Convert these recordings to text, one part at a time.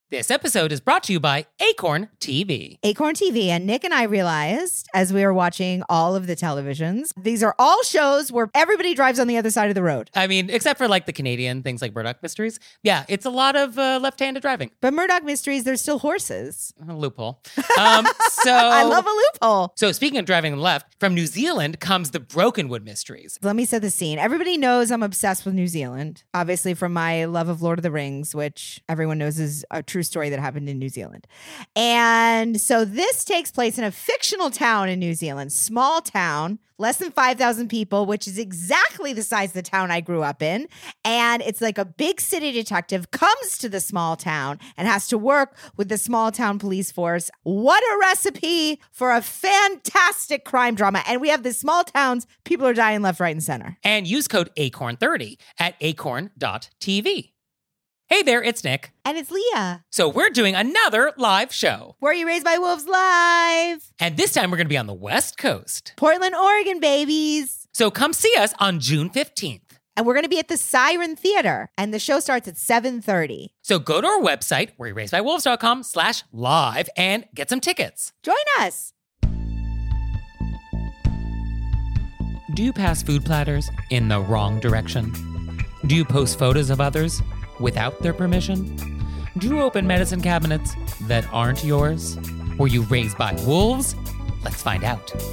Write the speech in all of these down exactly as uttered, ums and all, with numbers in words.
This episode is brought to you by Acorn T V. Acorn T V. And Nick and I realized as we were watching all of the televisions, these are all shows where everybody drives on the other side of the road. I mean, except for like the Canadian things like Murdoch Mysteries. Yeah, it's a lot of uh, left-handed driving. But Murdoch Mysteries, there's still horses. A loophole. Um, so I love a loophole. So speaking of driving left, from New Zealand comes the Brokenwood Mysteries. Let me set the scene. Everybody knows I'm obsessed with New Zealand, obviously from my love of Lord of the Rings, which everyone knows is a true story that happened in New Zealand. And so this takes place in a fictional town in New Zealand, small town, less than five thousand people, which is exactly the size of the town I grew up in. And it's like a big city detective comes to the small town and has to work with the small town police force. What a recipe for a fantastic crime drama. And we have the small towns, people are dying left, right, and center. And use code acorn thirty at acorn dot t v. Hey there, it's Nick. And it's Leah. So we're doing another live show. Were You Raised by Wolves live? And this time we're going to be on the West Coast. Portland, Oregon, babies. So come see us on June fifteenth. And we're going to be at the Siren Theater. And the show starts at seven thirty. So go to our website, were you raised by wolves dot com slash live, and get some tickets. Join us. Do you pass food platters in the wrong direction? Do you post photos of others without their permission? Do you open medicine cabinets that aren't yours? Were you raised by wolves? Let's find out. Here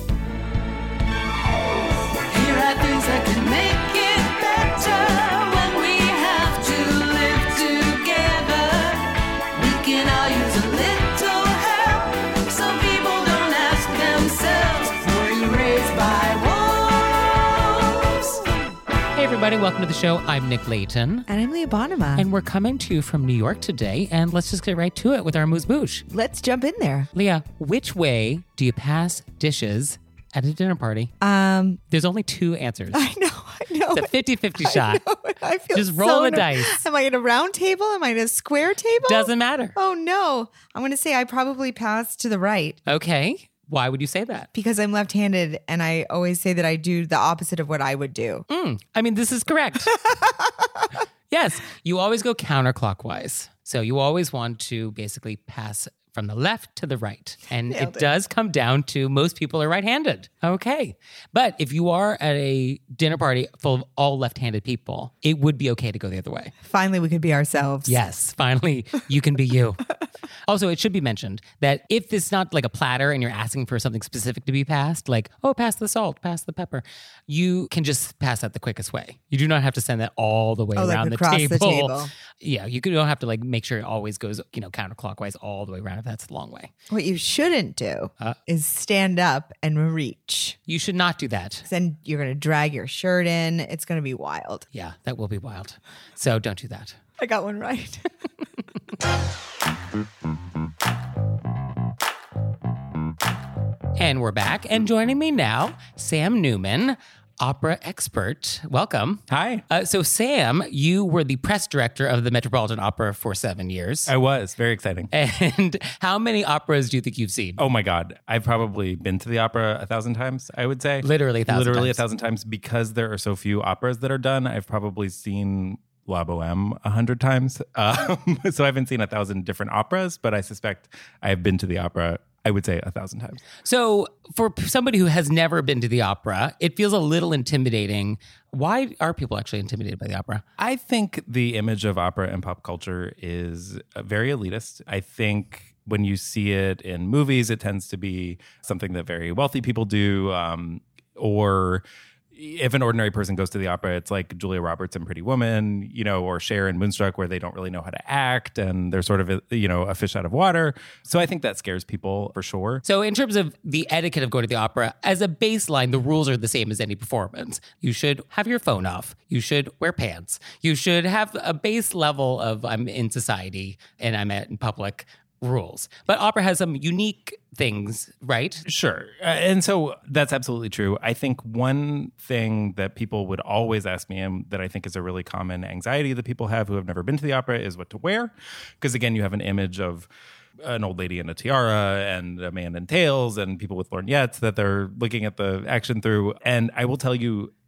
are things that can make it better when we have to live together. We can all use a little help. Some people don't ask themselves, were you raised by wolves? Hey everybody, welcome to the show. I'm Nick Layton. And I'm Leah Bonnema. And we're coming to you from New York today, and let's just get right to it with our amuse-bouche. Let's jump in there. Leah, which way do you pass dishes at a dinner party? Um, There's only two answers. I know, I know. It's a fifty-fifty shot. I know, I feel Just roll so the ner- dice. Am I in a round table? Am I in a square table? Doesn't matter. Oh, no. I'm going to say I probably pass to the right Okay. Why would you say that? because I'm left-handed and I always say that I do the opposite of what I would do. Mm, I mean, this is correct. Yes, you always go counterclockwise. So you always want to basically pass from the left to the right. And it, Nailed it. does come down to most people are right-handed. Okay. But if you are at a dinner party full of all left-handed people, it would be okay to go the other way. Finally, we could be ourselves. Yes, finally, you can be you. Also, it should be mentioned that if it's not like a platter and you're asking for something specific to be passed, like, oh, pass the salt, pass the pepper, you can just pass that the quickest way. You do not have to send that all the way Oh, like around the across table. the table. Yeah, you don't have to like make sure it always goes, you know, counterclockwise all the way around if that's the long way. What you shouldn't do Uh. is stand up and reach. You should not do that. Then you're going to drag your shirt in. It's going to be wild. Yeah, that will be wild. So don't do that. I got one right. And we're back. And joining me now, Sam Newman, opera expert. Welcome. Hi. Uh, so, Sam, you were the press director of the Metropolitan Opera for seven years. I was. Very exciting. And how many operas do you think you've seen? Oh my God. I've probably been to the opera a thousand times, I would say. Literally a thousand Literally times. a thousand times because there are so few operas that are done. I've probably seen La Boheme a hundred times. Um, so I haven't seen a thousand different operas, but I suspect I have been to the opera, I would say, a thousand times. So, for p- somebody who has never been to the opera, it feels a little intimidating. Why are people actually intimidated by the opera? I think the image of opera and pop culture is uh, very elitist. I think when you see it in movies, it tends to be something that very wealthy people do, um, or if an ordinary person goes to the opera, it's like Julia Roberts in Pretty Woman, you know, or Cher in Moonstruck, where they don't really know how to act and they're sort of, you know, a fish out of water. So I think that scares people for sure. So, in terms of the etiquette of going to the opera, as a baseline, the rules are the same as any performance. You should have your phone off. You should wear pants. You should have a base level of I'm in society and I'm at in public rules. But opera has some unique things, right? Sure. Uh, and so that's absolutely true. I think one thing that people would always ask me, and that I think is a really common anxiety that people have who have never been to the opera, is what to wear. Because again, you have an image of an old lady in a tiara and a man in tails and people with lorgnettes that they're looking at the action through. And I will tell you,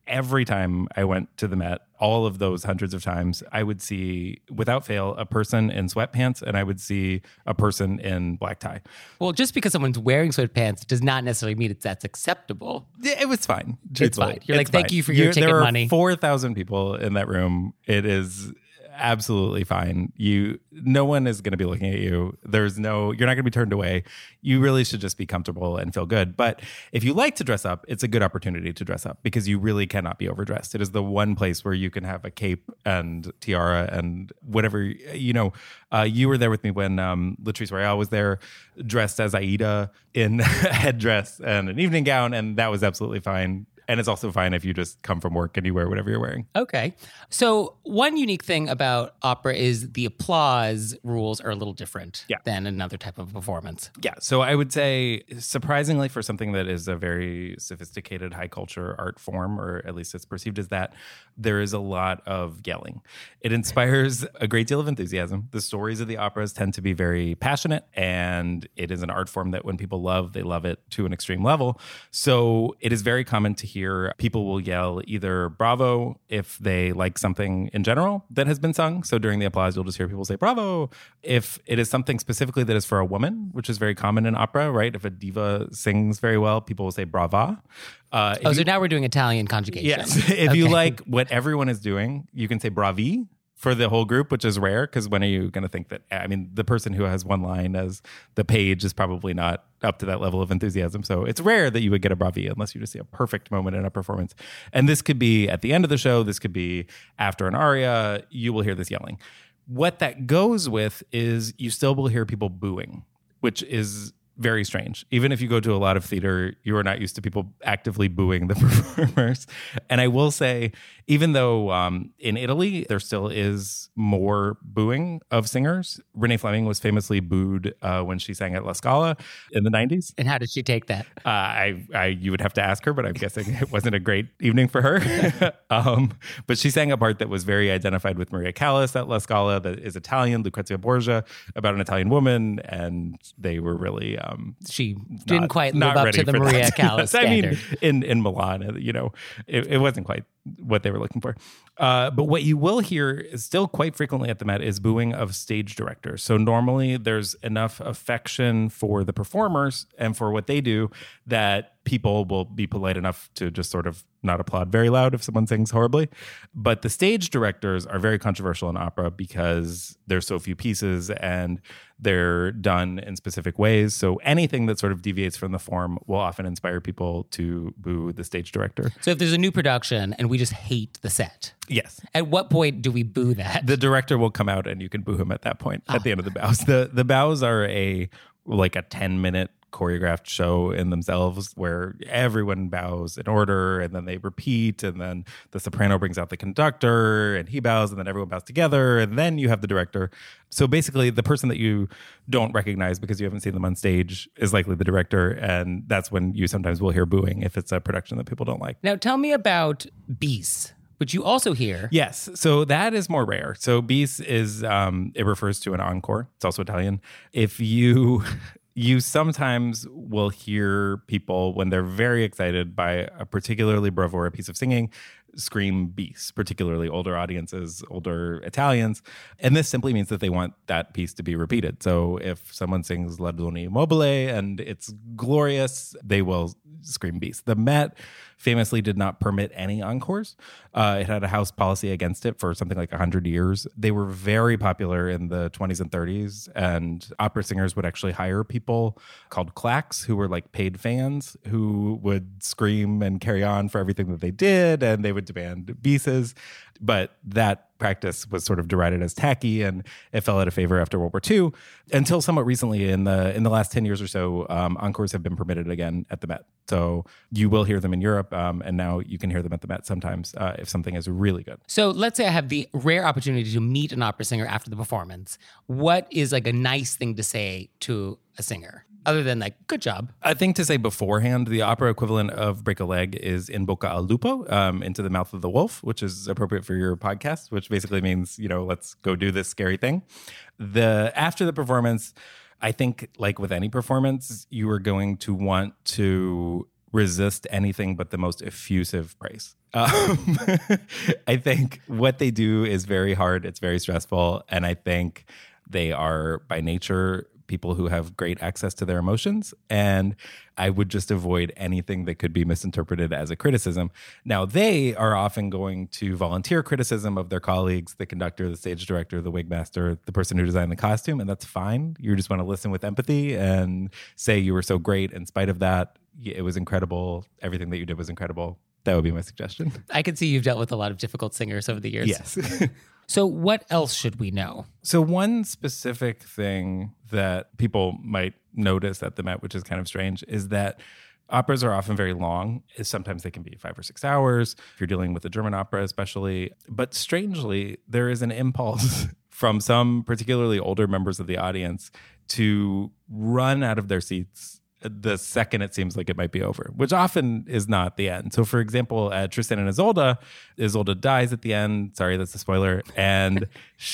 every time I went to the Met, all of those hundreds of times, I would see, without fail, a person in sweatpants and I would see a person in black tie. Well, just because someone's wearing sweatpants does not necessarily mean it's that's acceptable. Yeah, it was fine. It's fine. You're It's like, thank fine. you for your You- ticket there money. There are four thousand people in that room. It is absolutely fine. You, no one is going to be looking at you. There's no, you're not going to be turned away. You really should just be comfortable and feel good. But if you like to dress up, it's a good opportunity to dress up because you really cannot be overdressed. It is the one place where you can have a cape and tiara and whatever, you know. Uh, you were there with me when um, Latrice Royale was there, dressed as Aida in a headdress and an evening gown, and that was absolutely fine. And it's also fine if you just come from work and you wear whatever you're wearing. Okay. So one unique thing about opera is the applause rules are a little different Yeah. than another type of performance. Yeah. So I would say, surprisingly, for something that is a very sophisticated high culture art form, or at least it's perceived as that, there is a lot of yelling. It inspires a great deal of enthusiasm. The stories of the operas tend to be very passionate, and it is an art form that when people love, they love it to an extreme level. So it is very common to hear people will yell either bravo if they like something in general that has been sung. So during the applause, you'll just hear people say bravo. If it is something specifically that is for a woman, which is very common in opera, right? If a diva sings very well, people will say brava. Uh, if Oh, so you- now we're doing Italian conjugation. yes. If you Okay. like what everyone is doing, you can say bravi for the whole group, which is rare because when are you going to think that? I mean, the person who has one line as the page is probably not up to that level of enthusiasm. So it's rare that you would get a bravi unless you just see a perfect moment in a performance. And this could be at the end of the show. This could be after an aria. You will hear this yelling. What that goes with is you still will hear people booing, which is very strange. Even if you go to a lot of theater, you are not used to people actively booing the performers. And I will say, even though um, in Italy, there still is more booing of singers, Renee Fleming was famously booed uh, when she sang at La Scala in the nineties. And how did she take that? Uh, I, I, you would have to ask her, but I'm guessing it wasn't a great evening for her. um, but she sang a part that was very identified with Maria Callas at La Scala, that is Italian, Lucrezia Borgia, about an Italian woman, and they were really um, She didn't not- quite not live up ready to the for Maria that. Callas Yes, I mean, standard. in in Milan, you know, it, it wasn't quite what they were looking for. Uh, but what you will hear is still quite frequently at the Met is booing of stage directors. So normally there's enough affection for the performers and for what they do that people will be polite enough to just sort of not applaud very loud if someone sings horribly. But the stage directors are very controversial in opera because there's so few pieces and they're done in specific ways. So anything that sort of deviates from the form will often inspire people to boo the stage director. So if there's a new production and we just hate the set, Yes. at what point do we boo that? The director will come out and you can boo him at that point at the end of the bows. The the bows are a like a ten minute choreographed show in themselves where everyone bows in order and then they repeat and then the soprano brings out the conductor and he bows and then everyone bows together and then you have the director. So basically the person that you don't recognize because you haven't seen them on stage is likely the director, and that's when you sometimes will hear booing if it's a production that people don't like. Now tell me about bis, which you also hear. Yes. So that is more rare. So bis is, um, it refers to an encore. It's also Italian. If you, you sometimes will hear people when they're very excited by a particularly bravura piece of singing scream bis, particularly older audiences, older Italians. And this simply means that they want that piece to be repeated. So if someone sings La Donna Immobile and it's glorious, they will scream bis. The Met famously did not permit any encores. Uh, it had a house policy against it for something like one hundred years. They were very popular in the twenties and thirties, and opera singers would actually hire people called claques who were like paid fans who would scream and carry on for everything that they did, and they would demand bises. But that practice was sort of derided as tacky, and it fell out of favor after World War Two. Until somewhat recently, in the in the last ten years or so, um, encores have been permitted again at the Met. So you will hear them in Europe, um, and now you can hear them at the Met sometimes uh, if something is really good. So let's say I have the rare opportunity to meet an opera singer after the performance. What is like a nice thing to say to a singer other than like, good job? A thing to say beforehand, the opera equivalent of break a leg is in bocca al lupo, um, into the mouth of the wolf, which is appropriate for your podcast, which basically means, you know, let's go do this scary thing. The after the performance, I think like with any performance, you are going to want to resist anything but the most effusive praise. Um, I think what they do is very hard. It's very stressful. And I think they are by nature people who have great access to their emotions. And I would just avoid anything that could be misinterpreted as a criticism. Now, they are often going to volunteer criticism of their colleagues, the conductor, the stage director, the wig master, the person who designed the costume. And that's fine. You just want to listen with empathy and say you were so great in spite of that. It was incredible. Everything that you did was incredible. That would be my suggestion. I can see you've dealt with a lot of difficult singers over the years. Yes. So what else should we know? So one specific thing that people might notice at the Met, which is kind of strange, is that operas are often very long. Sometimes they can be five or six hours, if you're dealing with a German opera especially. But strangely, there is an impulse from some particularly older members of the audience to run out of their seats the second it seems like it might be over, which often is not the end. So, for example, at Tristan and Isolde, Isolde dies at the end. Sorry, that's a spoiler. And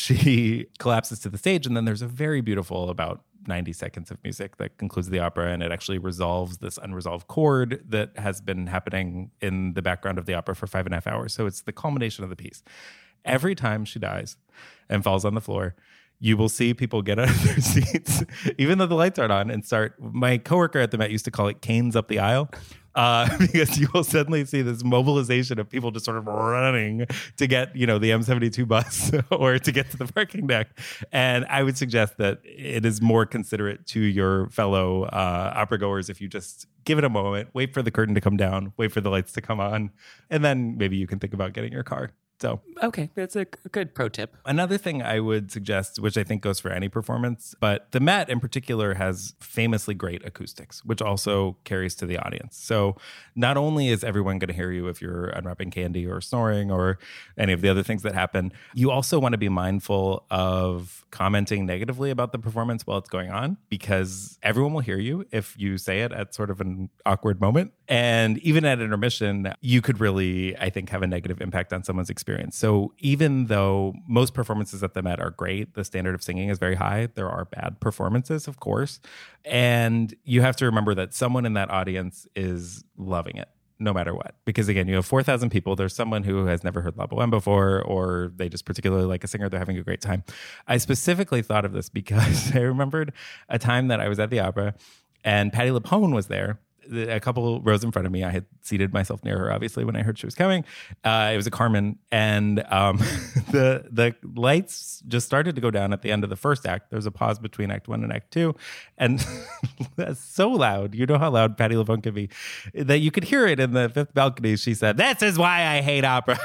she collapses to the stage. And then there's a very beautiful, about ninety seconds of music that concludes the opera. And it actually resolves this unresolved chord that has been happening in the background of the opera for five and a half hours. So it's the culmination of the piece. Every time she dies and falls on the floor, you will see people get out of their seats, even though the lights aren't on, and start. My coworker at the Met used to call it canes up the aisle, uh, because you will suddenly see this mobilization of people just sort of running to get, you know, the M seventy-two bus or to get to the parking deck. And I would suggest that it is more considerate to your fellow uh, opera goers if you just give it a moment, wait for the curtain to come down, wait for the lights to come on, and then maybe you can think about getting your car. So, okay, that's a good pro tip. Another thing I would suggest, which I think goes for any performance, but the Met in particular has famously great acoustics, which also carries to the audience. So not only is everyone going to hear you if you're unwrapping candy or snoring or any of the other things that happen, you also want to be mindful of commenting negatively about the performance while it's going on, because everyone will hear you if you say it at sort of an awkward moment. And even at intermission, you could really, I think, have a negative impact on someone's experience. So even though most performances at the Met are great, the standard of singing is very high, there are bad performances, of course. And you have to remember that someone in that audience is loving it, no matter what. Because again, you have four thousand people. There's someone who has never heard La Boheme before, or they just particularly like a singer. They're having a great time. I specifically thought of this because I remembered a time that I was at the opera and Patti LuPone was there. A couple rows in front of me. I had seated myself near her, obviously, when I heard she was coming. Uh, it was a Carmen. And um, the the lights just started to go down at the end of the first act. There was a pause between act one and act two. And that's so loud. You know how loud Patti LuPone can be. That you could hear it in the fifth balcony. She said, "This is why I hate opera."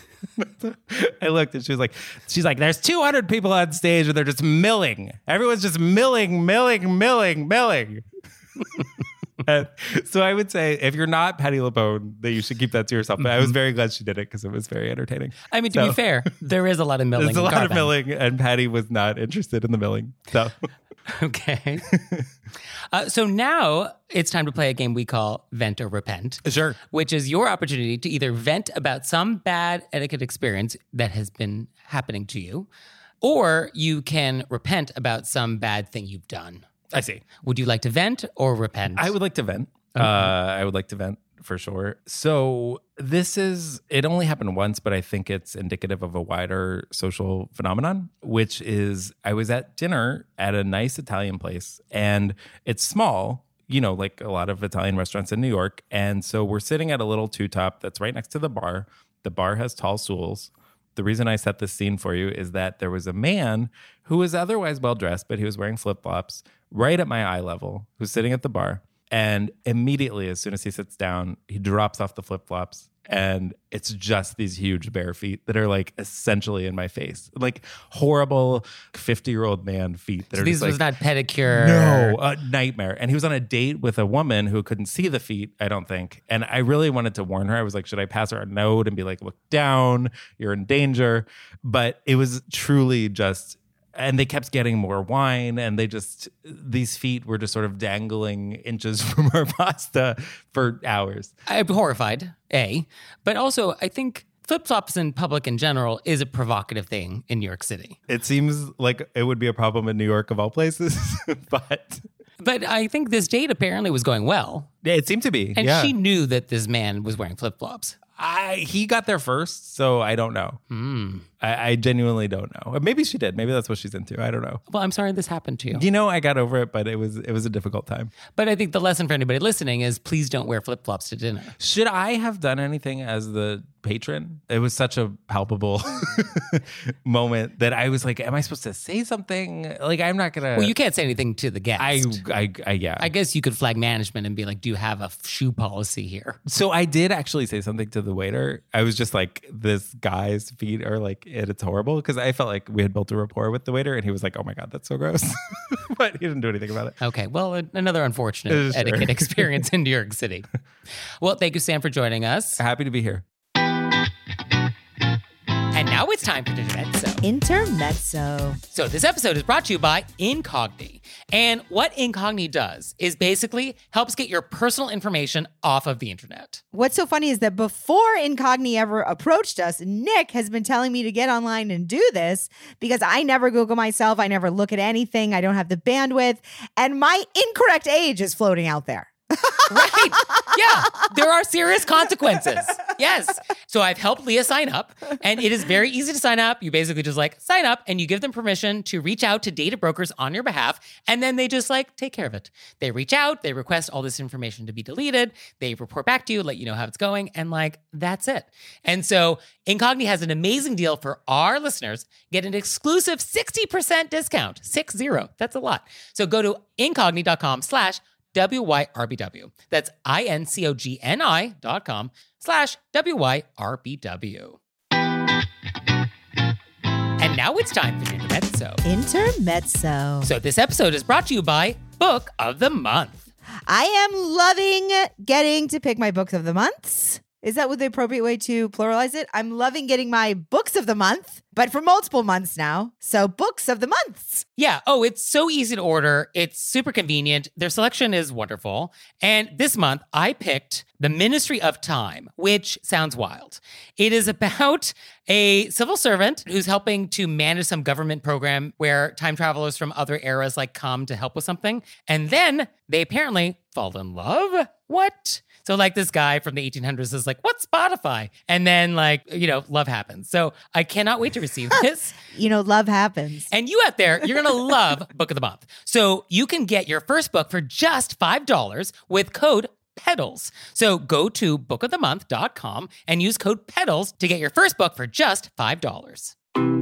I looked and she was like, she's like, there's two hundred people on stage and they're just milling. Everyone's just milling, milling, milling, milling. And so I would say if you're not Patti LuPone, that you should keep that to yourself. But I was very glad she did it because it was very entertaining. I mean, to so, be fair, there is a lot of milling. There's a lot Carmen. of milling, and Patti was not interested in the milling. So, okay. uh, so now it's time to play a game we call Vent or Repent. Sure. Which is your opportunity to either vent about some bad etiquette experience that has been happening to you, or you can repent about some bad thing you've done. I see. Would you like to vent or repent? I would like to vent. Okay. Uh, I would like to vent for sure. So this is, it only happened once, but I think it's indicative of a wider social phenomenon, which is I was at dinner at a nice Italian place and it's small, you know, like a lot of Italian restaurants in New York. And so we're sitting at a little two-top that's right next to the bar. The bar has tall stools. The reason I set this scene for you is that there was a man who was otherwise well-dressed, but he was wearing flip-flops right at my eye level, who's sitting at the bar. And immediately, as soon as he sits down, he drops off the flip-flops. And it's just these huge bare feet that are like essentially in my face. Like horrible fifty-year-old man feet. That so are these just was like, not pedicure. No, a nightmare. And he was on a date with a woman who couldn't see the feet, I don't think. And I really wanted to warn her. I was like, should I pass her a note and be like, look down, you're in danger? But it was truly just... And they kept getting more wine, and they just, these feet were just sort of dangling inches from our pasta for hours. I'm horrified, A. But also, I think flip-flops in public in general is a provocative thing in New York City. It seems like it would be a problem in New York of all places, but... But I think this date apparently was going well. Yeah, it seemed to be. And yeah. she knew that this man was wearing flip-flops. I, he got there first, so I don't know. Mm. I, I genuinely don't know. Maybe she did. Maybe that's what she's into. I don't know. Well, I'm sorry this happened to you. You know, I got over it, but it was it was a difficult time. But I think the lesson for anybody listening is please don't wear flip-flops to dinner. Should I have done anything as the patron? It was such a palpable moment that I was like, am I supposed to say something? Like, I'm not going to. Well, you can't say anything to the guest. I, I, I, yeah. I guess you could flag management and be like, do you have a shoe policy here? So I did actually say something to the waiter. I was just like, this guy's feet are like, it, it's horrible. Because I felt like we had built a rapport with the waiter and he was like, oh my God, that's so gross. But he didn't do anything about it. Okay, well, a- another unfortunate Sure. etiquette experience in New York City. Well, thank you, Sam, for joining us. Happy to be here. And now it's time for Intermezzo. Intermezzo. So this episode is brought to you by Incogni. And what Incogni does is basically helps get your personal information off of the internet. What's so funny is that before Incogni ever approached us, Nick has been telling me to get online and do this because I never Google myself. I never look at anything. I don't have the bandwidth. And my incorrect age is floating out there. Right. Yeah. There are serious consequences. Yes. So I've helped Leah sign up, and it is very easy to sign up. You basically just like sign up and you give them permission to reach out to data brokers on your behalf. And then they just like take care of it. They reach out, they request all this information to be deleted. They report back to you, let you know how it's going. And like, that's it. And so Incogni has an amazing deal for our listeners. Get an exclusive sixty percent discount. Six zero. That's a lot. So go to incogni.com slash W Y R B W. That's I-N-C-O-G-N-I dot com slash W Y R B W. And now it's time for Intermezzo. Intermezzo. So this episode is brought to you by Book of the Month. I am loving getting to pick my books of the months. Is that what the appropriate way to pluralize it? I'm loving getting my books of the month, but for multiple months now. So books of the months. Yeah. Oh, it's so easy to order. It's super convenient. Their selection is wonderful. And this month, I picked The Ministry of Time, which sounds wild. It is about a civil servant who's helping to manage some government program where time travelers from other eras like come to help with something. And then they apparently fall in love. What? So like this guy from the eighteen hundreds is like, what's Spotify? And then like, you know, love happens. So I cannot wait to receive this. You know, love happens. And you out there, you're going to love Book of the Month. So you can get your first book for just five dollars with code PEDALS. So go to book of the month dot com and use code PEDALS to get your first book for just five dollars.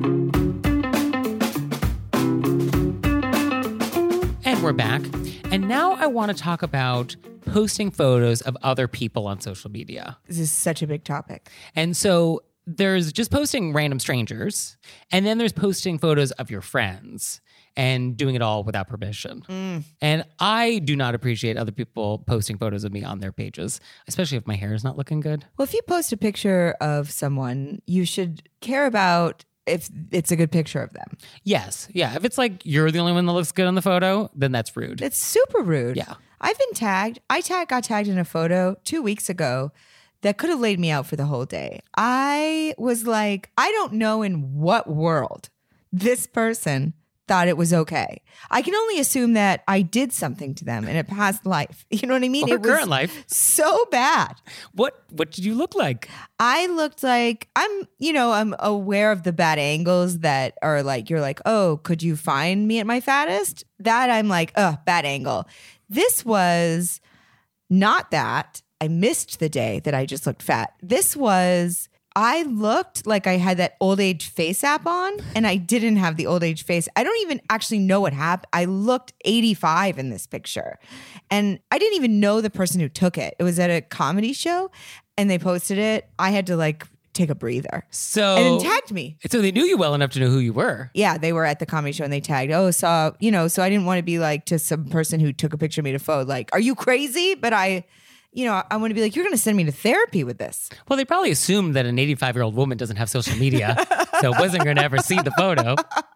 And we're back. And now I want to talk about posting photos of other people on social media. This is such a big topic. And so there's just posting random strangers, and then there's posting photos of your friends and doing it all without permission. Mm. And I do not appreciate other people posting photos of me on their pages, especially if my hair is not looking good. Well, if you post a picture of someone, you should care about if it's a good picture of them. Yes. Yeah. If it's like you're the only one that looks good on the photo, then that's rude. It's super rude. Yeah. I've been tagged. I tag got tagged in a photo two weeks ago that could have laid me out for the whole day. I was like, I don't know in what world this person thought it was okay. I can only assume that I did something to them in a past life. You know what I mean? Or it was current life. so bad. What what did you look like? I looked like I'm, you know, I'm aware of the bad angles that are like, you're like, oh, could you find me at my fattest? That I'm like, oh, bad angle. This was not that. I missed the day that I just looked fat. This was, I looked like I had that old age face app on and I didn't have the old age face. I don't even actually know what happened. I looked eighty-five in this picture and I didn't even know the person who took it. It was at a comedy show and they posted it. I had to like take a breather. So And then tagged me. So they knew you well enough to know who you were. Yeah, they were at the comedy show and they tagged, oh, saw, you know, so I didn't want to be like to some person who took a picture of me to photo, like, are you crazy? But I, you know, I want to be like, you're going to send me to therapy with this. Well, they probably assumed that an eighty-five-year-old woman doesn't have social media, so wasn't going to ever see the photo.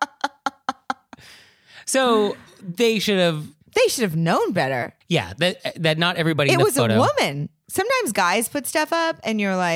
So they should have, They should have known better. yeah, that that not everybody in It the was photo. a woman. Sometimes guys put stuff up and you're like,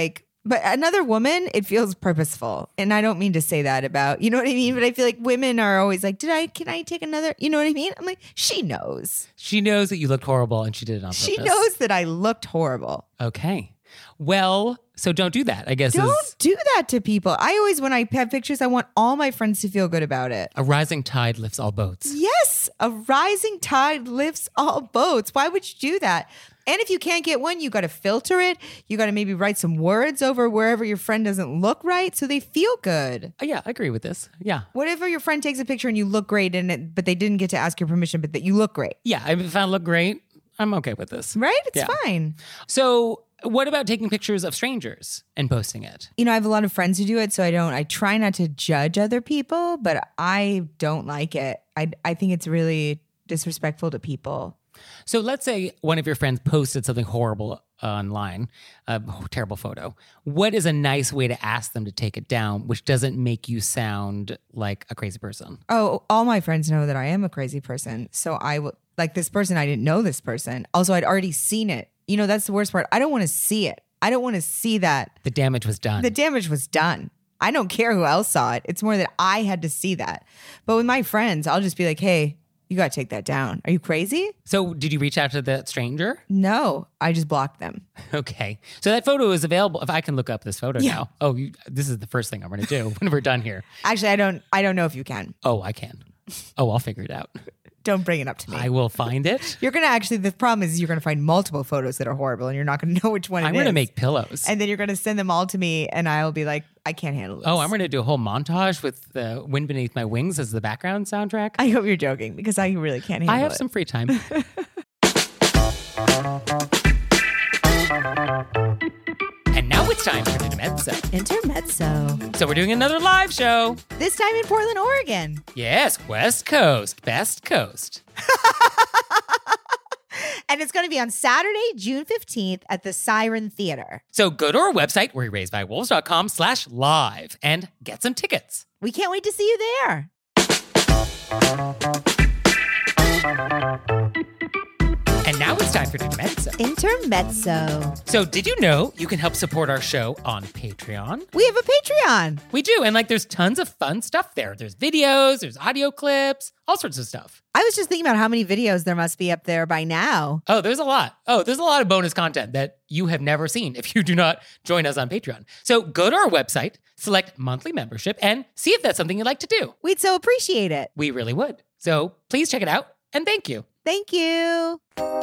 But another woman, it feels purposeful. And I don't mean to say that about, you know what I mean? But I feel like women are always like, did I, can I take another? You know what I mean? I'm like, she knows. She knows that you looked horrible and she did it on purpose. She knows that I looked horrible. Okay. Well, so don't do that, I guess. Don't is do that to people. I always, when I have pictures, I want all my friends to feel good about it. a rising tide lifts all boats. Yes, a rising tide lifts all boats. Why would you do that? And if you can't get one, you got to filter it. You got to maybe write some words over wherever your friend doesn't look right so they feel good. Oh, yeah, I agree with this. Yeah. Whatever your friend takes a picture and you look great in it, but they didn't get to ask your permission, but that you look great, Yeah, if I look great, I'm okay with this. right? It's Yeah. fine. So what about taking pictures of strangers and posting it? You know, I have a lot of friends who do it, so I don't, I try not to judge other people, but I don't like it. I, I think it's really disrespectful to people. So let's say one of your friends posted something horrible online, a terrible photo. What is a nice way to ask them to take it down, which doesn't make you sound like a crazy person? Oh, all my friends know that I am a crazy person. So I will, like this person, I didn't know this person. Also, I'd already seen it. You know, that's the worst part. I don't want to see it. I don't want to see that. The damage was done. The damage was done. I don't care who else saw it. It's more that I had to see that. But with my friends, I'll just be like, hey, you got to take that down. Are you crazy? So did you reach out to that stranger? No, I just blocked them. Okay. So that photo is available. If I can look up this photo Yeah. now. Oh, you, this is the first thing I'm going to do when we're done here. Actually, I don't I don't know if you can. Oh, I can. Oh, I'll figure it out. Don't bring it up to me. I will find it. You're going to actually, the problem is you're going to find multiple photos that are horrible and you're not going to know which one it I'm is. going to make pillows. And then you're going to send them all to me and I'll be like, I can't handle this. Oh, I'm going to do a whole montage with the Wind Beneath My Wings as the background soundtrack. I hope you're joking because I really can't handle I have it. some free time. And now it's time for Intermezzo. Intermezzo. So we're doing another live show. This time in Portland, Oregon. Yes, West Coast, best coast. And it's going to be on Saturday, June fifteenth at the Siren Theater. So go to our website, we're raised by wolves dot com slash live and get some tickets. We can't wait to see you there. And now it's time for Intermezzo. Intermezzo. So did you know you can help support our show on Patreon? We have a Patreon. We do. And like there's tons of fun stuff there. There's videos, there's audio clips, all sorts of stuff. I was just thinking about how many videos there must be up there by now. Oh, there's a lot. Oh, there's a lot of bonus content that you have never seen if you do not join us on Patreon. So go to our website, select monthly membership, and see if that's something you'd like to do. We'd so appreciate it. We really would. So please check it out, and thank you. Thank you.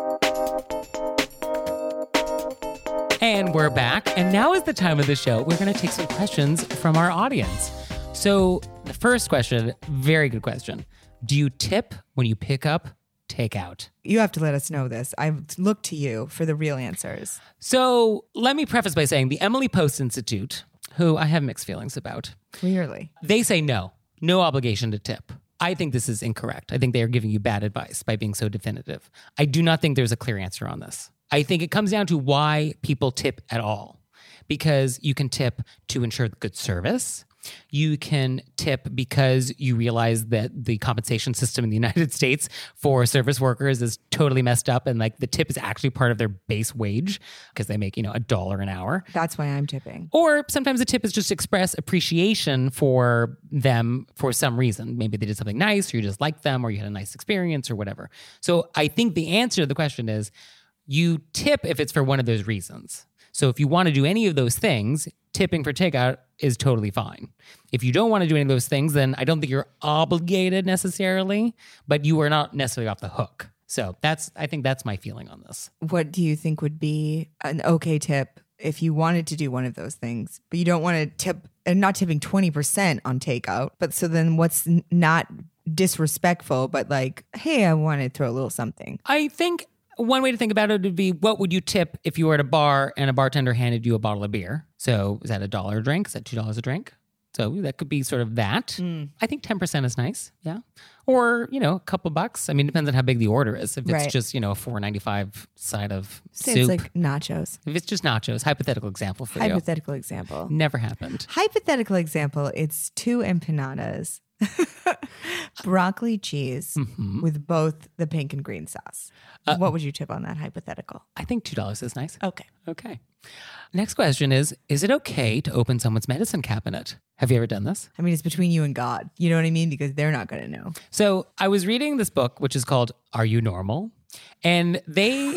And we're back, and now is the time of the show. We're going to take some questions from our audience. So the first question, very good question. Do you tip when you pick up takeout? You have to let us know this. I look to you for the real answers. So let me preface by saying the Emily Post Institute, who I have mixed feelings about, Clearly. they say no, no obligation to tip. I think this is incorrect. I think they are giving you bad advice by being so definitive. I do not think there's a clear answer on this. I think it comes down to why people tip at all. Because you can tip to ensure good service. You can tip because you realize that the compensation system in the United States for service workers is totally messed up, and like the tip is actually part of their base wage because they make, you know, a dollar an hour. That's why I'm tipping. Or sometimes a tip is just express appreciation for them for some reason. Maybe they did something nice, or you just liked them, or you had a nice experience, or whatever. So I think the answer to the question is you tip if it's for one of those reasons. So if you want to do any of those things, tipping for takeout is totally fine. If you don't want to do any of those things, then I don't think you're obligated necessarily, but you are not necessarily off the hook. So that's, I think that's my feeling on this. What do you think would be an okay tip if you wanted to do one of those things, but you don't want to tip, and not tipping twenty percent on takeout, but so then what's n- not disrespectful, but like, hey, I want to throw a little something. I think one way to think about it would be, what would you tip if you were at a bar and a bartender handed you a bottle of beer? So is that a dollar a drink? Is that two dollars a drink? So that could be sort of that. Mm. I think ten percent is nice. Yeah. Or, you know, a couple bucks. I mean, it depends on how big the order is. If it's Right. just, you know, a four ninety-five side of Say soup. it's like nachos. If it's just nachos, hypothetical example for Hypothetical example. you. Never happened. Hypothetical example, it's two empanadas Broccoli cheese Mhm. with both the pink and green sauce. Uh, what would you tip on that hypothetical? I think two dollars is nice. Okay. Okay. Next question is, is it okay to open someone's medicine cabinet? Have you ever done this? I mean, it's between you and God. You know what I mean? Because they're not going to know. So I was reading this book, which is called Are You Normal? And they,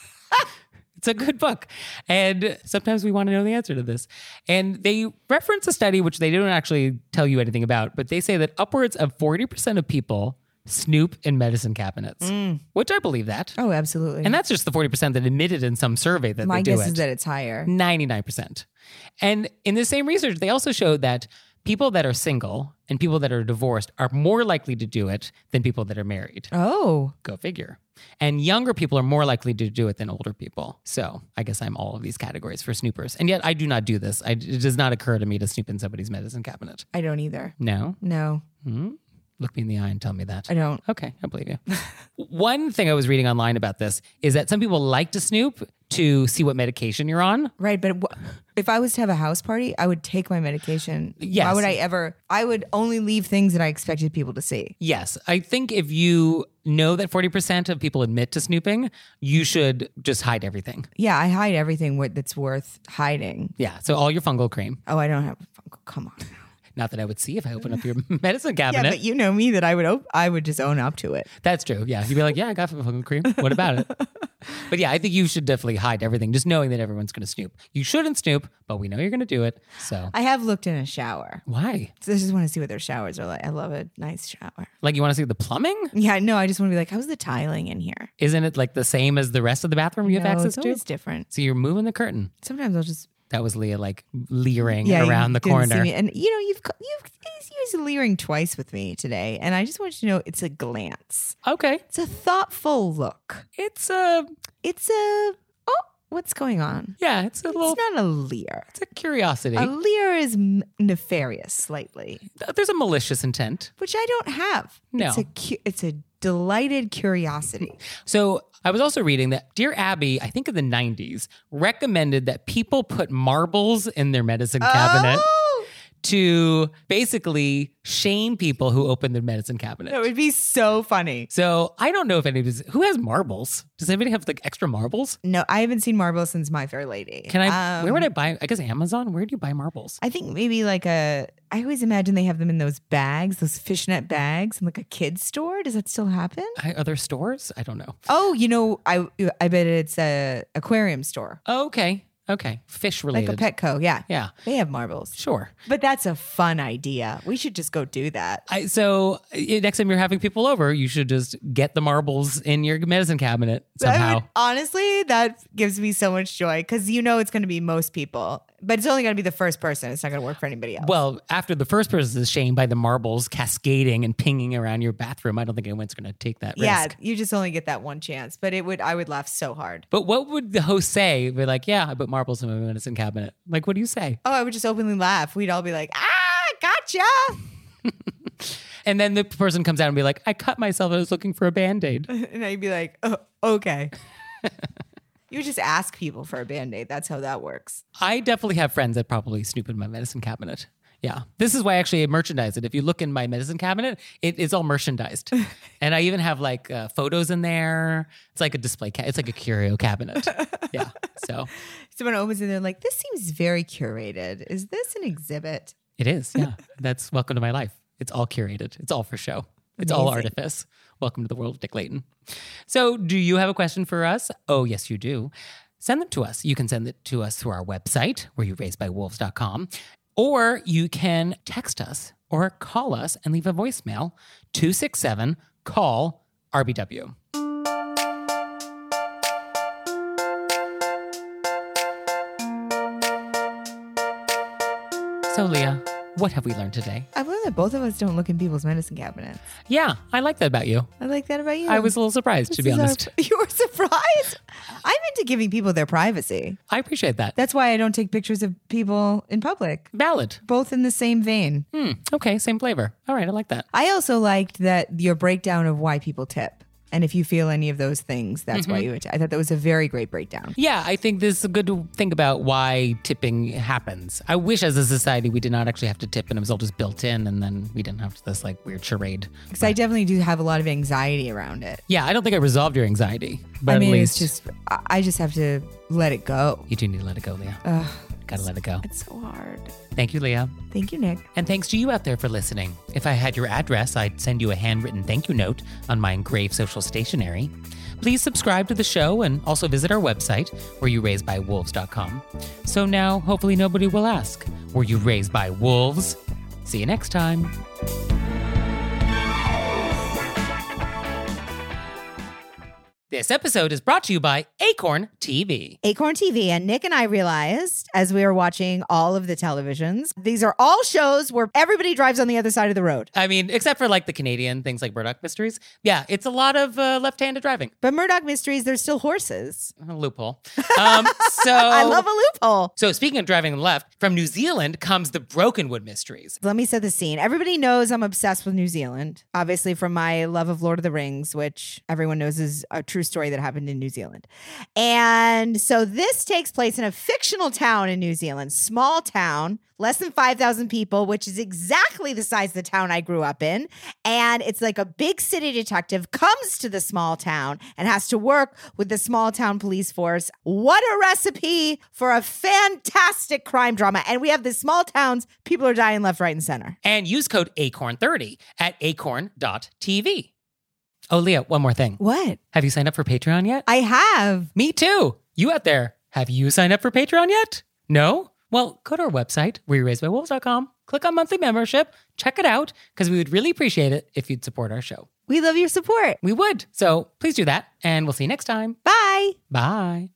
it's a good book. And sometimes we want to know the answer to this. And they reference a study, which they don't actually tell you anything about, but they say that upwards of forty percent of people snoop in medicine cabinets, which I believe that. Oh, absolutely. And that's just the forty percent that admitted in some survey that My they do guess it. is that it's higher. ninety-nine percent. And in the same research, they also showed that people that are single and people that are divorced are more likely to do it than people that are married. Oh, Go figure. And younger people are more likely to do it than older people. So I guess I'm all of these categories for snoopers. And yet I do not do this. I, it does not occur to me to snoop in somebody's medicine cabinet. I don't either. No? No, Hmm? Look me in the eye and tell me that. I don't. Okay, I believe you. One thing I was reading online about this is that some people like to snoop to see what medication you're on. Right. But wh- if I was to have a house party, I would take my medication. Yes. Why would I ever? I would only leave things that I expected people to see. Yes, I think if you know that forty percent of people admit to snooping, you should just hide everything. Yeah, I hide everything wor- that's worth hiding. Yeah, so all your fungal cream. Oh, I don't have. Come on. Not that I would see if I open up your medicine Yeah, cabinet. but you know me that I would. Op- I would just own up to it. That's true. Yeah, you'd be like, yeah, I got fungal cream. What about it? But yeah, I think you should definitely hide everything, just knowing that everyone's going to snoop. You shouldn't snoop, but we know you're going to do it. So I have looked in a shower. why? So I just want to see what their showers are like. I love a nice shower. Like you want to see the plumbing? Yeah, no, I just want to be like, how's the tiling in here? Isn't it like the same as the rest of the bathroom you have No, access it's to? always different. So you're moving the curtain. Sometimes I'll just That was Leah like leering yeah, you around the didn't see corner. me. And you know, you've you've used leering twice with me today, and I just want you to know it's a glance. Okay. It's a thoughtful look. It's a, It's a oh, what's going on? yeah, it's a little, It's not a leer. it's a curiosity. A leer is m- nefarious slightly, There's a malicious intent. which I don't have. No. It's a cu- it's a delighted curiosity. So I was also reading that Dear Abby, I think in the nineties, recommended that people put marbles in their medicine cabinet Oh, to basically shame people who open their medicine cabinet. that would be so funny. So I don't know if anybody's, who has marbles? Does anybody have like extra marbles? No, I haven't seen marbles since My Fair Lady. Can I, Um, where would I buy, I guess Amazon? Where do you buy marbles? I think maybe like a. I always imagine they have them in those bags, those fishnet bags, in like a kid's store. Does that still happen? I, are there stores? I don't know. Oh, you know, I I bet it's a aquarium store, Oh, okay. Okay. Fish like related. a Petco. Yeah, Yeah. they have marbles. Sure. But that's a fun idea. We should just go do that. I, so uh, next time you're having people over, you should just get the marbles in your medicine cabinet That somehow. would- honestly, that gives me so much joy because you know it's going to be most people, but it's only going to be the first person. It's not going to work for anybody else. Well, after the first person is shamed by the marbles cascading and pinging around your bathroom, I don't think anyone's going to take that yeah, risk. you just only get that one chance. But it would, I would laugh so hard. But what would the host say? Be like, yeah, I put marbles in my medicine cabinet. Like, what do you say? Oh, I would just openly laugh. We'd all be like, ah, gotcha. And then the person comes out and be like, I cut myself. I was looking for a Band-Aid. And I'd be like, oh, okay. You would just ask people for a Band-Aid. That's how that works. I definitely have friends that probably snoop in my medicine cabinet. Yeah. This is why I actually merchandise it. If you look in my medicine cabinet, it is all merchandised. And I even have like uh, photos in there. It's like a display ca- It's like a curio cabinet. Yeah. So Someone opens it, they're like, this seems very curated. Is this an exhibit? it is. Yeah. That's welcome to my life. It's all curated. It's all for show. It's all Amazing. artifice. Welcome to the world of Dick Layton. So do you have a question for us? Oh, yes, you do. Send them to us. You can send it to us through our website, were you raised by wolves dot com, or you can text us or call us and leave a voicemail, two six seven, call R B W. So, Leah, what have we learned today? I've learned that both of us don't look in people's medicine cabinets. Yeah, I like that about you. I like that about you. I was a little surprised, to This be is our- honest. you were surprised? I'm into giving people their privacy. I appreciate that. That's why I don't take pictures of people in public. Valid. Both in the same vein. Hmm. Okay, same flavor. All right, I like that. I also liked that your breakdown of why people tip. And if you feel any of those things, that's why you went to. I thought that was a very great breakdown. Yeah, I think this is a good thing about why tipping happens. I wish as a society we did not actually have to tip and it was all just built in and then we didn't have this like weird charade. Because I definitely do have a lot of anxiety around it. Yeah, I don't think I resolved your anxiety. But I mean, at least it's just, I I just have to let it go. you do need to let it go, Leah. Ugh, Gotta let it go. it's so hard. Thank you, Leah. Thank you, Nick. And thanks to you out there for listening. If I had your address, I'd send you a handwritten thank you note on my engraved social stationery. Please subscribe to the show and also visit our website, were you raised by wolves dot com. So now, hopefully nobody will ask, were you raised by wolves? See you next time. This episode is brought to you by Acorn T V. Acorn T V. And Nick and I realized as we were watching all of the televisions, these are all shows where everybody drives on the other side of the road. I mean, except for like the Canadian things like Murdoch Mysteries. Yeah, it's a lot of uh, left-handed driving. But Murdoch Mysteries, there's still horses. A loophole. Um, so I love a loophole. So speaking of driving left, from New Zealand comes the Brokenwood Mysteries. Let me set the scene. Everybody knows I'm obsessed with New Zealand, obviously from my love of Lord of the Rings, which everyone knows is a true story that happened in New Zealand. And so this takes place in a fictional town in New Zealand, small town, less than five thousand people, which is exactly the size of the town I grew up in. And it's like a big city detective comes to the small town and has to work with the small town police force. What a recipe for a fantastic crime drama. And we have the small towns, people are dying left, right, and center. And use code acorn thirty at acorn dot t v. Oh, Leah, one more thing. What? Have you signed up for Patreon yet? I have. Me too. You out there, have you signed up for Patreon yet? No? Well, go to our website, were you raised by wolves dot com, click on monthly membership, check it out, because we would really appreciate it if you'd support our show. We love your support. We would. So please do that, and we'll see you next time. Bye. Bye.